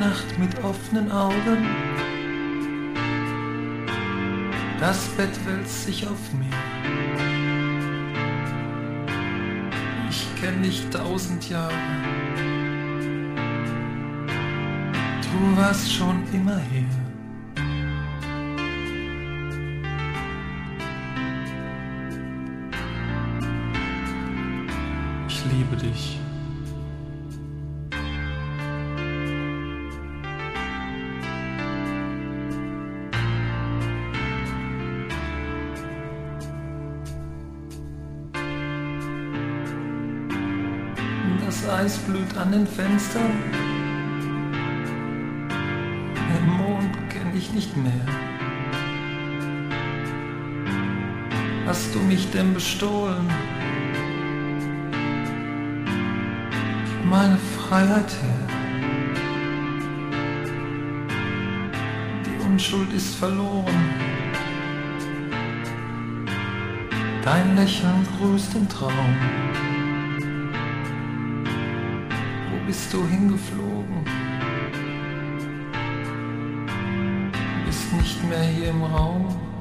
Nacht mit offenen Augen. Das Bett wälzt sich auf mir. Ich kenn dich 1000 Jahre. Du warst schon immer hier. Ich liebe dich. Das Eis blüht an den Fenstern. Den Mond kenn ich nicht mehr. Hast du mich denn bestohlen? Meine Freiheit her. Die Unschuld ist verloren. Dein Lächeln grüßt im Traum. Wo bist du hingeflogen? Bist nicht mehr hier im Raum.